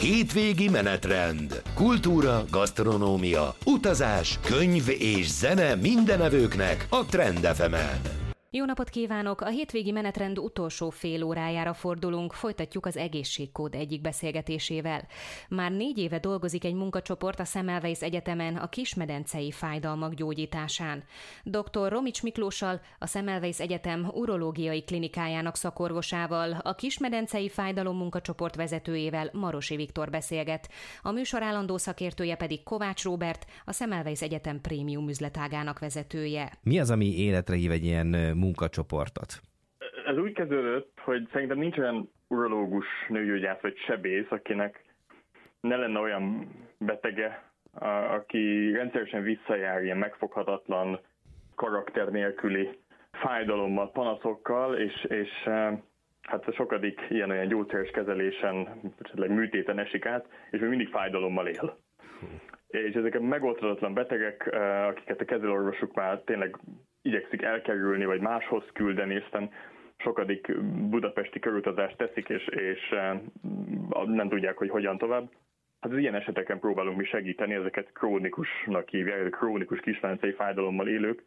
Hétvégi menetrend. Kultúra, gasztronómia, utazás, könyv és zene mindenevőknek a Trend FM-en. Jó napot kívánok! A hétvégi menetrend utolsó fél órájára fordulunk, folytatjuk az egészségkód egyik beszélgetésével. Már 4 éve dolgozik egy munkacsoport a Semmelweis Egyetemen a kismedencei fájdalmak gyógyításán. Dr. Romics Miklóssal, a Semmelweis Egyetem urológiai klinikájának szakorvosával, a kismedencei fájdalom munkacsoport vezetőjével, Marosi Viktor beszélget. A műsor állandó szakértője pedig Kovács Róbert, a Semmelweis Egyetem prémium üzletágának vezetője. Mi az, ami életre hív egy ilyen munkacsoportot? Ez úgy kezdődött, hogy szerintem nincs olyan urológus, nőgyógyász vagy sebész, akinek ne lenne olyan betege, aki rendszeresen visszajár ilyen megfoghatatlan, karakter nélküli fájdalommal, panaszokkal, és hát sokadik ilyen-olyan gyógyszeres kezelésen, esetleg műtéten esik át, és még mindig fájdalommal él. És ezek a megoldhatatlan betegek, akiket a kezelőorvosuk már tényleg igyekszik elkerülni, vagy máshoz küldeni, aztán sokadik budapesti körutazást teszik, és nem tudják, hogy hogyan tovább. Hát az ilyen eseteken próbálunk mi segíteni, ezeket krónikusnak hívják, krónikus kismedencei fájdalommal élők.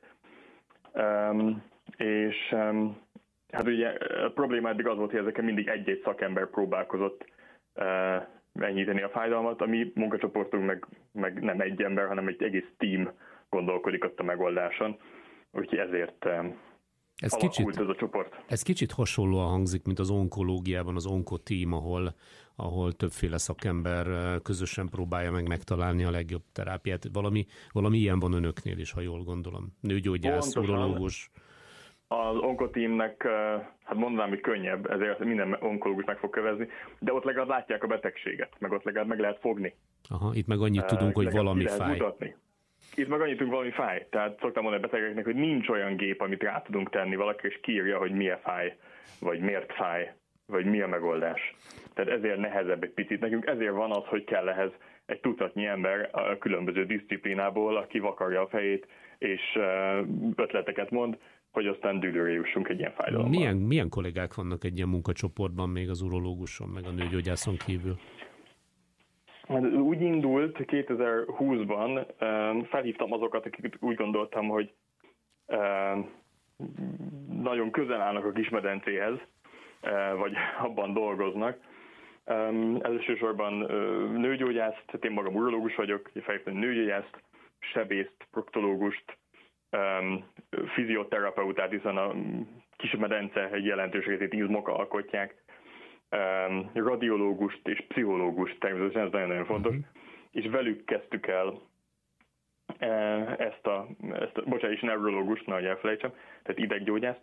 Hát ugye a probléma eddig az volt, hogy ezeken mindig egy-egy szakember próbálkozott enyhíteni a fájdalmat, a mi munkacsoportunk meg nem egy ember, hanem egy egész team gondolkodik ott a megoldáson. Úgyhogy ezért alakult ez a csoport. Ez kicsit hasonlóan hangzik, mint az onkológiában, az onkotím, ahol többféle szakember közösen próbálja megtalálni a legjobb terápiát. Valami ilyen van önöknél is, ha jól gondolom. Nőgyógyász, urológus. Az onkotímnek, hát mondanám, hogy könnyebb, ezért minden onkológus meg fog kövezni, de ott legalább látják a betegséget, meg ott legalább meg lehet fogni. Aha, itt meg annyit tudunk, hogy valami fáj. Mutatni. Itt meg annyit tudunk, valami fáj. Tehát szoktam mondani a betegeknek, hogy nincs olyan gép, amit rá tudunk tenni valaki, és kiírja, hogy milyen fáj, vagy miért fáj, vagy mi a megoldás. Tehát ezért nehezebb egy picit. Nekünk ezért van az, hogy kell ehhez egy tucatnyi ember a különböző diszciplinából, aki vakarja a fejét, és ötleteket mond, hogy aztán dűlőre jussunk egy ilyen fájdalommal. Milyen kollégák vannak egy ilyen munkacsoportban, még az urológuson, meg a nőgyógyászon kívül? Hát úgy indult 2020-ban, felhívtam azokat, akik úgy gondoltam, hogy nagyon közel állnak a kismedencéhez, vagy abban dolgoznak. Elsősorban nőgyógyászt, én magam urológus vagyok, felhívtam nőgyógyászt, sebészt, proktológust, fizioterapeutát, hiszen a kismedence egy jelentős részét izmok alkotják, radiológust és pszichológust, természetesen ez nagyon-nagyon fontos, és velük kezdtük el ezt a bocsánat, és neurológust, nehogy elfelejtsem, tehát ideggyógyászt,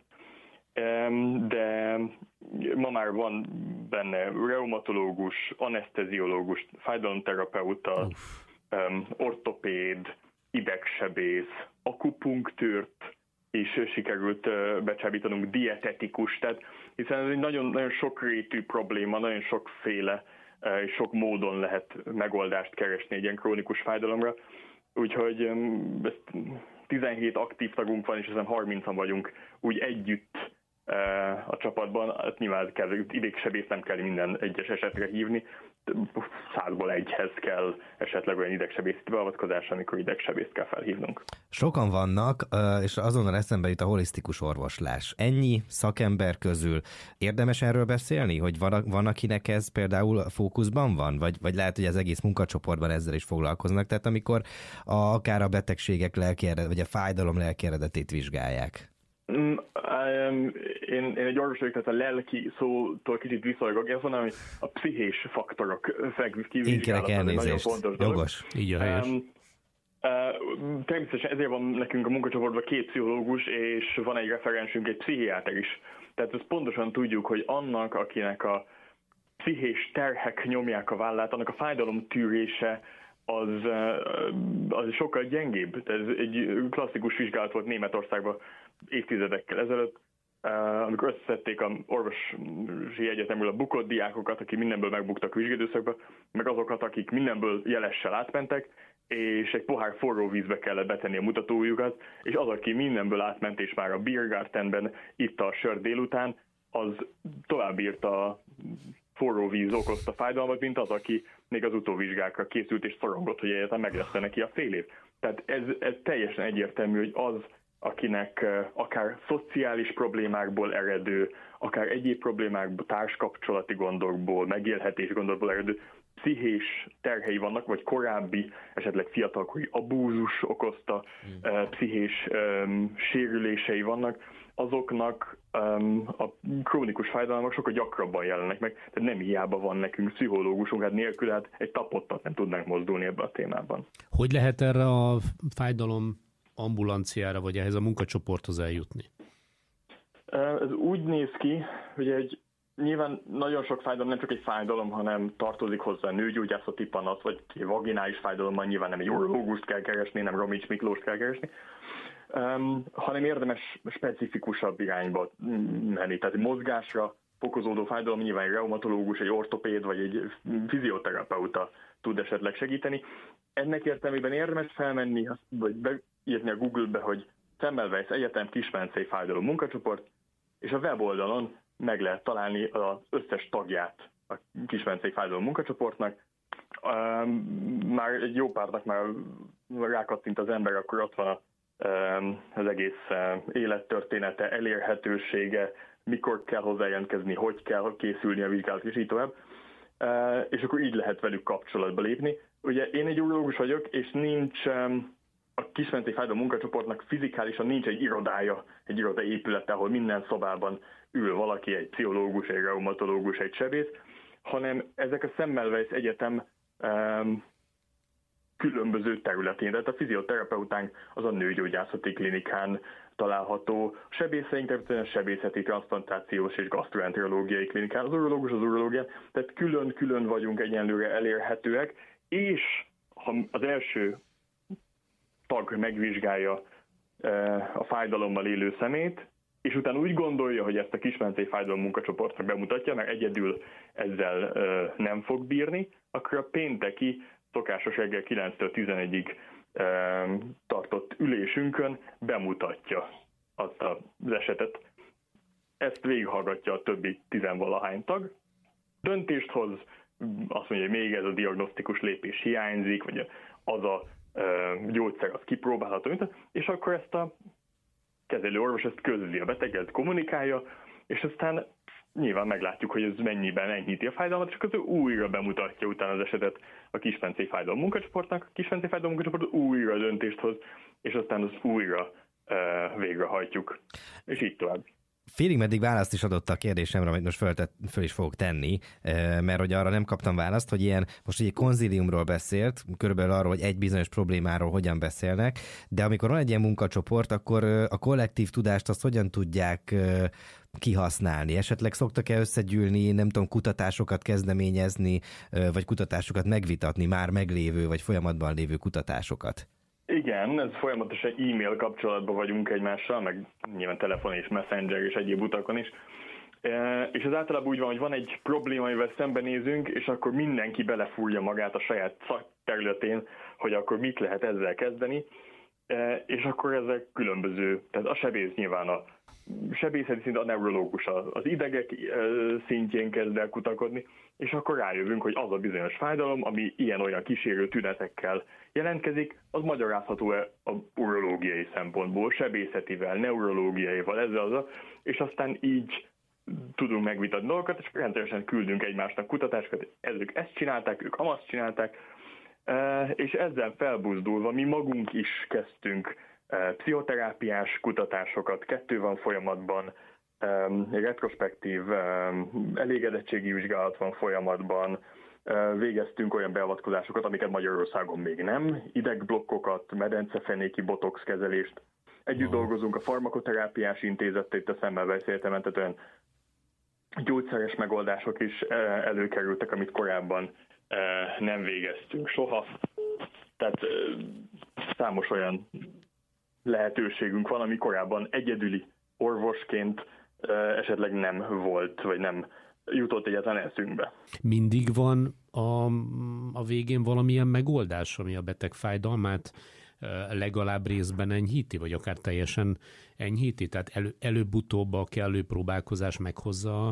de ma már van benne reumatológus, aneszteziológus, fájdalomterapeuta, ortopéd, idegsebész, akupunktőrt is sikerült becsábítanunk, dietetikus, tehát hiszen ez egy nagyon, nagyon sokrétű probléma, nagyon sokféle és sok módon lehet megoldást keresni egy ilyen krónikus fájdalomra. Úgyhogy 17 aktív tagunk van, és ezen 30-an vagyunk úgy együtt a csapatban. Hát nyilván idegsebészt nem kell minden egyes esetre hívni, 100-ból 1-hez kell esetleg olyan idegsebészeti beavatkozás, amikor idegsebészt kell felhívnunk. Sokan vannak, és azonnal eszembe jut a holisztikus orvoslás. Ennyi szakember közül érdemes erről beszélni, hogy van akinek ez például fókuszban van? Vagy lehet, hogy az egész munkacsoportban ezzel is foglalkoznak, tehát amikor akár a betegségek vagy a fájdalom lelki eredetét vizsgálják? Én egy orvos vagyok, tehát a lelki szótól kicsit visszalagok, ezt mondom, hogy a pszichés faktorok kivizsgálata egy nagyon fontos dolog. Jogos. Így a helyes. Természetesen ezért van nekünk a munkacsoportban 2 pszichológus, és van egy referensünk, egy pszichiáter is. Tehát ezt pontosan tudjuk, hogy annak, akinek a pszichés terhek nyomják a vállát, annak a fájdalom tűrése az sokkal gyengébb. Ez egy klasszikus vizsgálat volt Németországban évtizedekkel ezelőtt, amikor összeszedték a orvosi egyetemről a bukott diákokat, akik mindenből megbuktak vizsgaidőszakba, meg azokat, akik mindenből jelessel átmentek, és egy pohár forró vízbe kellett betenni a mutatójukat, és az, aki mindenből átment, és már a Biergartenben itta a sört délután, az tovább írta forró víz okozta fájdalmat, mint az, aki még az utóvizsgákra készült és szorongott, hogy egyáltalán meg lesz neki a fél év. Tehát ez teljesen egyértelmű, hogy az, akinek akár szociális problémákból eredő, akár egyéb problémákból, társkapcsolati gondokból, megélhetés gondokból eredő pszichés terhei vannak, vagy korábbi, esetleg fiatalkori abúzus okozta pszichés sérülései vannak, azoknak a krónikus fájdalmak sokkal gyakrabban jelennek meg, tehát nem hiába van nekünk pszichológusunk, hát nélkül hát egy tapottat nem tudnánk mozdulni ebbe a témában. Hogy lehet erre a fájdalom ambulanciára, vagy ehhez a munkacsoporthoz eljutni? Ez úgy néz ki, hogy nyilván nagyon sok fájdalom nem csak egy fájdalom, hanem tartozik hozzá nőgyógyászati panasz, vagy vaginális fájdalommal nyilván nem egy urológust kell keresni, nem Romics Miklóst kell keresni, hanem érdemes specifikusabb irányba menni. Tehát mozgásra fokozódó fájdalom nyilván egy reumatológus, egy ortopéd vagy egy fizioterapeuta tud esetleg segíteni. Ennek értelmében érdemes felmenni, vagy beírni a Google-be, hogy Semmelweis Egyetem Kismencei fájdalom munkacsoport, és a weboldalon meg lehet találni az összes tagját a Kismencei fájdalom munkacsoportnak. Már egy jó párnak már rákattint az ember, akkor ott van az egész élettörténete, elérhetősége, mikor kell hozzájelentkezni, hogy kell készülni a vizsgálat, és így tovább. És akkor így lehet velük kapcsolatba lépni. Ugye én egy urológus vagyok, és nincs a Kismencei fájdalom munkacsoportnak fizikálisan nincs egy irodája, egy irodaépülete, ahol minden szobában ül valaki, egy pszichológus, egy reumatológus, egy sebész, hanem ezek a Semmelweis Egyetem különböző területén. Tehát a fizioterapeutánk az a nőgyógyászati klinikán található, a sebészeink természetesen sebészeti, transzplantációs és gasztroenterológiai klinikán, az urológus az urológián, tehát külön-külön vagyunk egyenlőre elérhetőek, és ha az első tag megvizsgálja a fájdalommal élő szemét, és utána úgy gondolja, hogy ezt a Kismencei fájdalom munkacsoportnak bemutatja, mert egyedül ezzel nem fog bírni, akkor a pénteki szokásos reggel 9-től 11-ig tartott ülésünkön bemutatja azt az esetet. Ezt végighallgatja a többi 10-valahány tag. Döntést hoz, azt mondja, hogy még ez a diagnosztikus lépés hiányzik, vagy az a gyógyszer az kipróbálható, és akkor ezt a kezelőorvos ezt közli a beteggel, kommunikálja, és aztán nyilván meglátjuk, hogy ez mennyiben enyhíti a fájdalmat, és akkor újra bemutatja utána az esetet a Kismencei fájdalom munkacsoportnak, a Kismencei fájdalom munkacsoport újra döntést hoz, és aztán az újra végrehajtjuk, és így tovább. Félig meddig választ is adott a kérdésemre, amit most föl is fogok tenni, mert hogy arra nem kaptam választ, hogy most egy konzíliumról beszélt, körülbelül arról, hogy egy bizonyos problémáról hogyan beszélnek, de amikor van egy ilyen munkacsoport, akkor a kollektív tudást azt hogyan tudják kihasználni? Esetleg szoktak-e összegyűlni, nem tudom, kutatásokat kezdeményezni, vagy kutatásokat megvitatni, már meglévő, vagy folyamatban lévő kutatásokat? Igen, ez folyamatosan e-mail kapcsolatban vagyunk egymással, meg nyilván telefon és messenger és egyéb utakon is. És ez általában úgy van, hogy van egy probléma, amivel szembenézünk, és akkor mindenki belefúrja magát a saját szakterületén, hogy akkor mit lehet ezzel kezdeni, és akkor ezek különböző, tehát a sebész nyilván a sebészeti szint, a neurológus az idegek szintjén kezd el kutakodni, és akkor rájövünk, hogy az a bizonyos fájdalom, ami ilyen-olyan kísérő tünetekkel jelentkezik, az magyarázható-e a urológiai szempontból, sebészetivel, neurológiaival, ezzel, és aztán így tudunk megvitatni dolgokat, és rendszeresen küldünk egymásnak kutatásokat, ezek ezt csinálták, ők azt csinálták, és ezzel felbuzdulva mi magunk is kezdtünk pszichoterápiás kutatásokat, 2 van folyamatban, retrospektív elégedettségi vizsgálat van folyamatban, végeztünk olyan beavatkozásokat, amiket Magyarországon még nem, idegblokkokat, medencefenéki botox kezelést. Együtt dolgozunk a farmakoterápiás intézettel itt a Semmelweis Egyetemen, tehát olyan gyógyszeres megoldások is előkerültek, amit korábban nem végeztünk soha. Tehát számos olyan lehetőségünk van, ami korábban egyedüli orvosként esetleg nem volt, vagy nem jutott egyáltalán eszünkbe. Mindig van a végén valamilyen megoldás, ami a beteg fájdalmát legalább részben enyhíti, vagy akár teljesen enyhíti? Tehát előbb-utóbb a kellő próbálkozás meghozza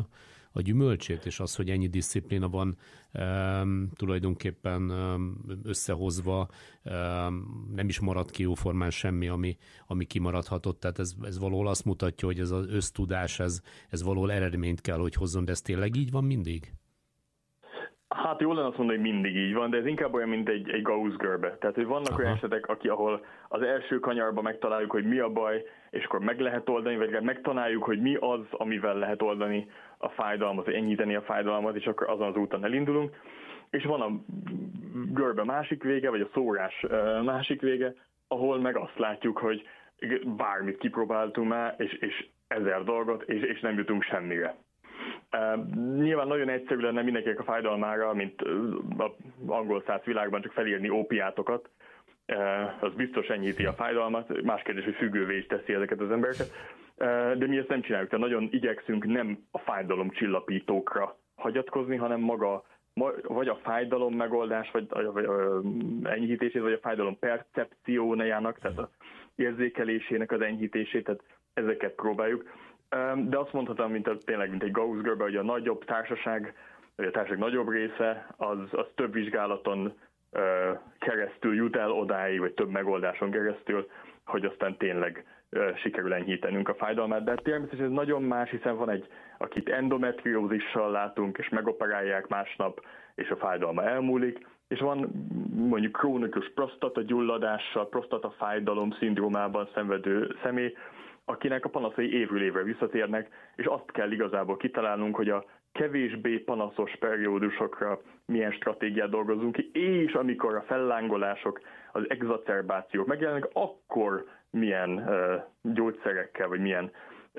a gyümölcsét, és az, hogy ennyi disziplína van tulajdonképpen összehozva, nem is maradt ki jóformán semmi, ami kimaradhatott, tehát ez valahol azt mutatja, hogy ez az össztudás, ez valahol eredményt kell, hogy hozzon, de ez tényleg így van mindig? Hát jól lenne azt mondani, hogy mindig így van, de ez inkább olyan, mint egy Gauss-görbe. Tehát, hogy vannak olyan esetek, ahol az első kanyarban megtaláljuk, hogy mi a baj, és akkor meg lehet oldani, vagy megtanáljuk, hogy mi az, amivel lehet oldani a fájdalmat, vagy enyhíteni a fájdalmat, és akkor azon az úton elindulunk. És van a görbe másik vége, vagy a szórás másik vége, ahol meg azt látjuk, hogy bármit kipróbáltunk már, és 1000 dolgot, és nem jutunk semmire. Nyilván nagyon egyszerű lenne mindenkinek a fájdalmára, mint az angol száz világban csak felírni ópiátokat, az biztos enyhíti a fájdalmat, más kérdés, hogy függővé is teszi ezeket az embereket, de mi ezt nem csináljuk, tehát nagyon igyekszünk nem a fájdalomcsillapítókra hagyatkozni, hanem maga vagy a fájdalom megoldás, vagy enyhítését, vagy a fájdalom percepciójának, tehát az érzékelésének az enyhítését, tehát ezeket próbáljuk. De azt mondhatom, tényleg mint egy Gauss-görbe, hogy a nagyobb társaság, vagy a társaság nagyobb része, az több vizsgálaton keresztül jut el odáig, vagy több megoldáson keresztül, hogy aztán tényleg sikerül enyhítenünk a fájdalmát. De természetesen ez nagyon más, hiszen van akit endometriózissal látunk, és megoperálják másnap, és a fájdalma elmúlik, és van mondjuk krónikus prostatagyulladással, prostatafájdalom szindrómában szenvedő személy, akinek a panaszai évről évre visszatérnek, és azt kell igazából kitalálnunk, hogy a kevésbé panaszos periódusokra milyen stratégiát dolgozunk ki, és amikor a fellángolások, az exacerbációk megjelennek, akkor milyen gyógyszerekkel, vagy milyen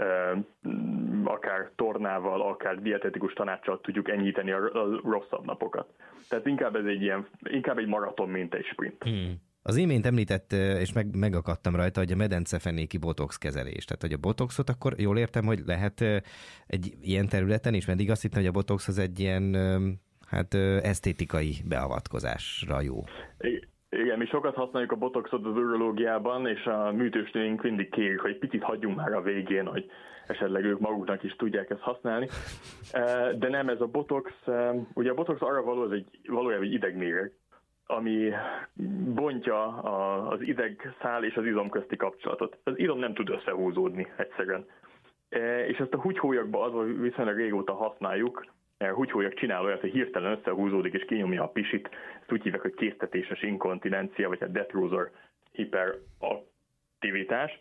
akár tornával, akár dietetikus tanáccsal tudjuk enyhíteni a rosszabb napokat. Tehát inkább egy maraton, mint egy sprint. Az imént említett, és megakadtam rajta, hogy a medencefenéki botox kezelés. Tehát, hogy a botoxot akkor jól értem, hogy lehet egy ilyen területen is, mert azt hittem, hogy a botox az egy ilyen esztétikai beavatkozásra jó. Igen, mi sokat használjuk a botoxot az urológiában, és a műtősnőink mindig kérik, hogy picit hagyjunk már a végén, hogy esetleg ők maguknak is tudják ezt használni. De nem, ez a botox, ugye a botox arra való, ez valójában egy idegméreg, ami bontja az idegszál és az izom közti kapcsolatot. Az izom nem tud összehúzódni egyszerűen. És ezt a húgyhólyagban azon viszonylag régóta használjuk, húgyhólyag csinál olyat, hogy hirtelen összehúzódik és kinyomja a pisit. Ezt úgy hívják, hogy késztetéses inkontinencia, vagy a detrusor hiperaktivitás.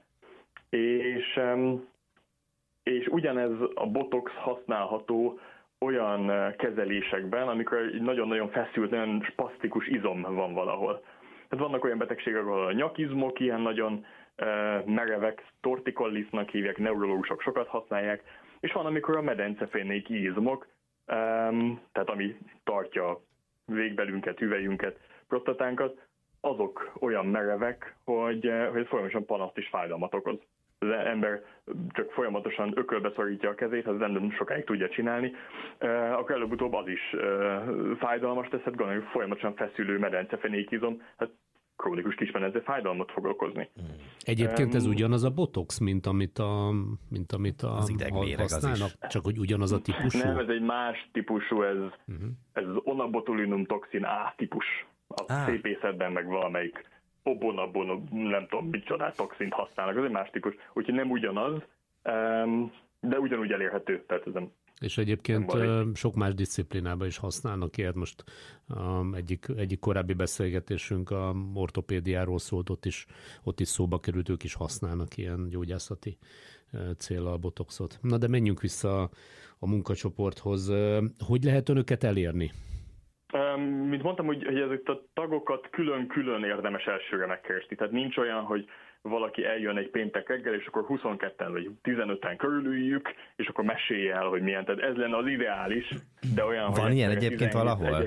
És ugyanez a botox használható olyan kezelésekben, amikor egy nagyon-nagyon feszült, nagyon spasztikus izom van valahol. Tehát vannak olyan betegségek, ahol a nyakizmok ilyen nagyon merevek, torticollisnak hívják, neurológusok sokat használják, és van, amikor a medencefénéki izmok, tehát ami tartja a végbelünket, hüvelyünket, prostatánkat, azok olyan merevek, hogy folyamatosan panaszt és fájdalmat okoz. Az ember csak folyamatosan ökölbe szorítja a kezét, az nem sokáig tudja csinálni, akkor előbb-utóbb az is fájdalmas tesz, hát gondoljuk, folyamatosan feszülő medencefénékizom, hát krónikus kismedence fájdalmat fog okozni. Egyébként ez ugyanaz a botox, mint amit az idegméreg használnak? Csak hogy ugyanaz a típusú? Nem, ez egy más típusú, ez az onabotulinum toxin A típus. A szépészetben meg valamelyik obonabon, nem tudom, micsodát toxint használnak, ez egy más típus. Úgyhogy nem ugyanaz, de ugyanúgy elérhető. Tehát ez nem. És egyébként sok más disziplinában is használnak ilyet. Most egyik korábbi beszélgetésünk a ortopédiáról szólt, ott is szóba került, ők is használnak ilyen gyógyászati céllal botoxot. Na de menjünk vissza a munkacsoporthoz. Hogy lehet önöket elérni? Mint mondtam, hogy ezeket a tagokat külön-külön érdemes elsőre megkeresni. Tehát nincs olyan, hogy valaki eljön egy péntek reggel, és akkor 22-en vagy 15-en körülüljük, és akkor mesélje el, hogy milyen. Tehát ez lenne az ideális, de olyan, van hogy ilyen egyébként valahol?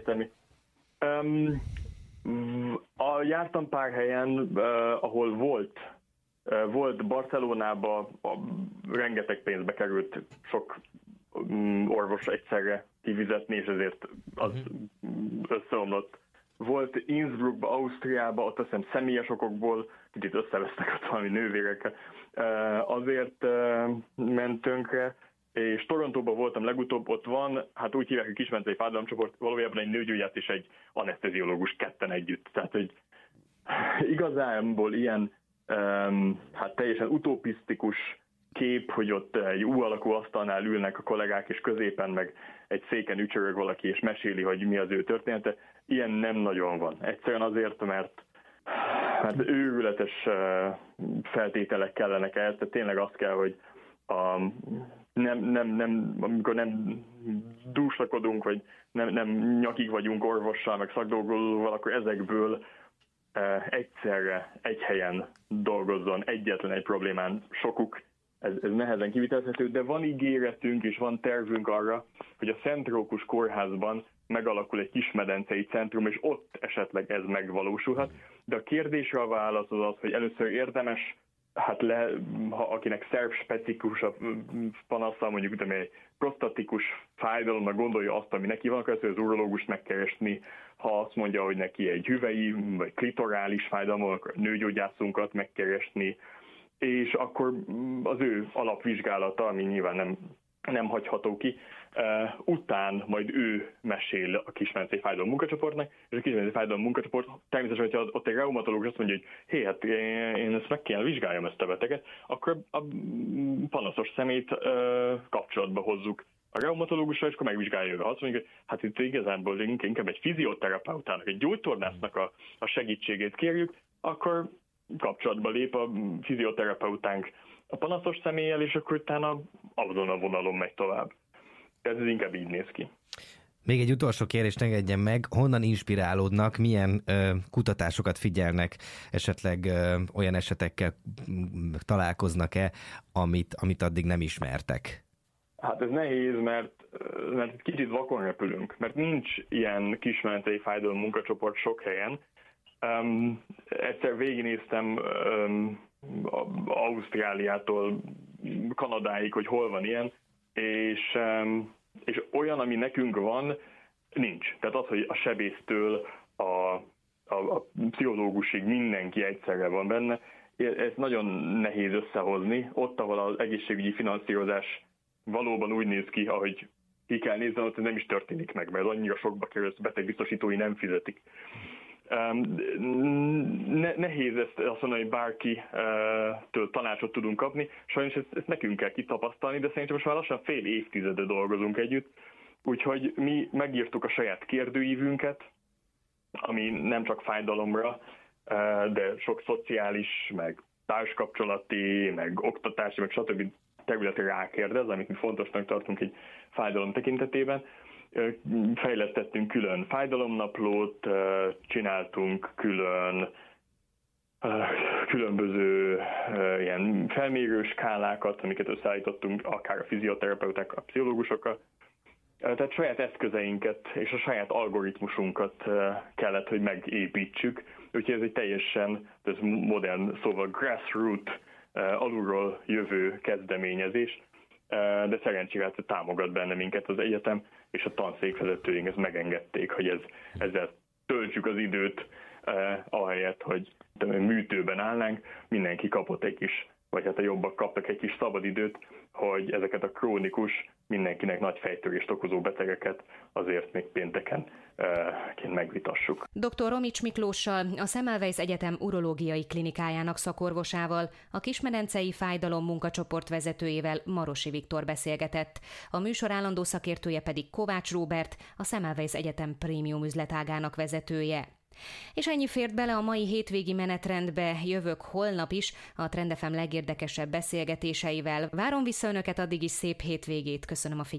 Jártam pár helyen, ahol volt Barcelonában, rengeteg pénzbe került sok orvos egyszerre kifizetni, és ezért az összeomlott. Volt Innsbruckba, Ausztriába, ott azt hiszem személyes okokból, kicsit összevesztek ott valami nővérekkel, azért ment tönkre. és Torontóban voltam legutóbb, ott van, hát úgy hívják, hogy kismedencei fájdalomcsoport, valójában egy nőgyógyász és egy aneszteziológus ketten együtt. Tehát, hogy igazából ilyen hát teljesen utopisztikus kép, hogy ott egy U alakú asztalnál ülnek a kollégák, és középen meg egy széken ücsörög valaki, és meséli, hogy mi az ő története. Ilyen nem nagyon van. Egyszerűen azért, mert őrületes feltételek kellenek ehhez, tehát tényleg azt kell, hogy amikor nem dúslakodunk, vagy nem nyakig vagyunk orvossal, meg szakdolgozóval, akkor ezekből egyszerre egy helyen dolgozzon egyetlen egy problémán sokuk. Ez nehezen kivitelezhető, de van ígéretünk és van tervünk arra, hogy a Szent Rókus kórházban megalakul egy kismedencei centrum, és ott esetleg ez megvalósulhat. De a kérdésre a válasz az, hogy először érdemes, akinek szervspecifikus a panasza, mondjuk egy prostatikus fájdalomnak gondolja azt, ami neki van, akkor az urológust megkeresni, ha azt mondja, hogy neki egy hüvei vagy klitorális fájdalom, akkor nőgyógyászunkat megkeresni, és akkor az ő alapvizsgálata, ami nyilván nem hagyható ki, után majd ő mesél a kismedencei fájdalom munkacsoportnak, és a kismedencei fájdalom munkacsoport természetesen, hogyha ott egy reumatológus azt mondja, hogy hát én ezt meg kell vizsgáljam, ezt a beteget, akkor a panaszos szemét kapcsolatba hozzuk a reumatológussal, és akkor megvizsgálja ő. Azt mondjuk, hogy hát itt igazából inkább egy fizioterapeutának, egy gyógytornásznak a segítségét kérjük, akkor kapcsolatba lép a fizioterapeutánk a panaszos személlyel, és akkor utána azon a vonalon megy tovább. Ez inkább így néz ki. Még egy utolsó kérdést engedjen meg, honnan inspirálódnak, milyen kutatásokat figyelnek, esetleg olyan esetekkel találkoznak-e, amit addig nem ismertek? Hát ez nehéz, mert kicsit vakon repülünk, mert nincs ilyen kismedencei fájdalom munkacsoport sok helyen. Egyszer végignéztem Ausztráliától Kanadáig, hogy hol van ilyen, és olyan, ami nekünk van, nincs. Tehát az, hogy a sebésztől a pszichológusig mindenki egyszerre van benne, ez nagyon nehéz összehozni. Ott, ahol az egészségügyi finanszírozás valóban úgy néz ki, ahogy ki kell nézni, ott nem is történik meg, mert annyira sokba kerül, hogy betegbiztosítói nem fizetik. Nehéz ezt azt mondani, hogy bárkitől tanácsot tudunk kapni, sajnos ezt nekünk kell kitapasztalni, de szerintem most már lassan fél évtizede dolgozunk együtt, úgyhogy mi megírtuk a saját kérdőívünket, ami nem csak fájdalomra, de sok szociális, meg társkapcsolati, meg oktatási, meg stb. Területre rákérdez, amit mi fontosnak tartunk egy fájdalom tekintetében. Fejlesztettünk külön fájdalomnaplót, csináltunk különböző ilyen felmérő skálákat, amiket összeállítottunk akár a fizioterapeuták, a pszichológusokkal. Tehát saját eszközeinket és a saját algoritmusunkat kellett, hogy megépítsük. Úgyhogy ez egy teljesen, ez modern szóval grassroots, alulról jövő kezdeményezés, de szerencsére támogat benne minket az egyetem, és a tanszékvezetőink ezt megengedték, hogy ezzel töltsük az időt, ahelyett, hogy műtőben állnánk, mindenki kapott egy kis, vagy hát a jobbak kaptak egy kis szabadidőt, hogy ezeket a krónikus, mindenkinek nagy fejtörést okozó betegeket azért még pénteken megvitassuk. Dr. Romics Miklóssal, a Semmelweis Egyetem urológiai klinikájának szakorvosával, a kismedencei fájdalom munkacsoport vezetőjével, Marosi Viktor beszélgetett. A műsor állandó szakértője pedig Kovács Róbert, a Semmelweis Egyetem prémium üzletágának vezetője. És ennyi fért bele a mai hétvégi menetrendbe, jövök holnap is a Trend FM legérdekesebb beszélgetéseivel. Várom vissza önöket, addig is szép hétvégét, köszönöm a figyelmet.